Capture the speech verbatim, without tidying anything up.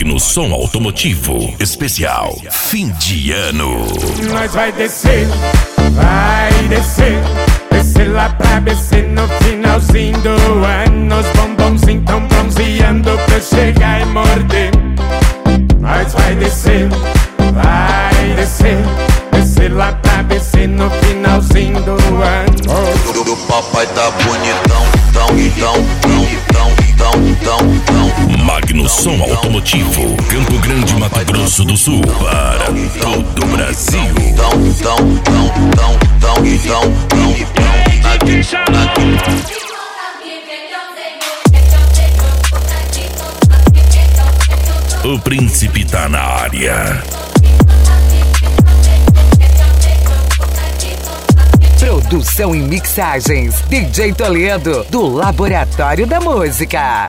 Magno Som Automotivo Especial Fim de Ano. Nós vai descer, vai descer, descer lá pra B C no finalzinho do ano. Os bombonzinhos tão bronzeando pra chegar e morder. Nós vai descer, vai descer, descer lá pra B C no finalzinho do ano. O, o papai tá bonitão, tão, tão, tão, tão, tão, tão. Magno Som Automotivo, Campo Grande, Mato Grosso do Sul, para todo o Brasil. Tão, tão, tão, tão, tão, tão, tão, tão. O príncipe tá na área. Produção e mixagens D J Toledo, do Laboratório da Música.